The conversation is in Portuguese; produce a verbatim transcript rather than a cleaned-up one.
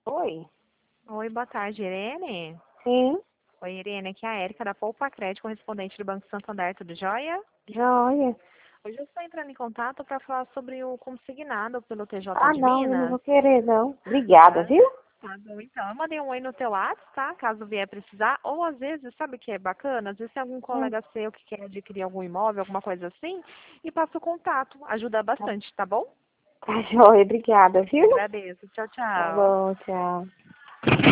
Oi. Oi, boa tarde, Irene. Sim. Oi, Irene, aqui é a Érica da Poupa Crédito, correspondente do Banco Santander, tudo jóia? Joia. Hoje eu estou entrando em contato para falar sobre o consignado pelo T J Ah, de não, eu não Minas. vou querer, não. Obrigada, Tá? viu? Tá bom, então. Eu mandei um oi no teu WhatsApp, tá? Caso vier precisar. Ou às vezes, sabe o que é bacana? Às vezes tem algum Hum, colega seu que quer adquirir algum imóvel, alguma coisa assim, e passa o contato. Ajuda tá, bastante, tá bom? tá joia, obrigada, viu? Agradeço. Tchau, Tá tchau. bom, tchau.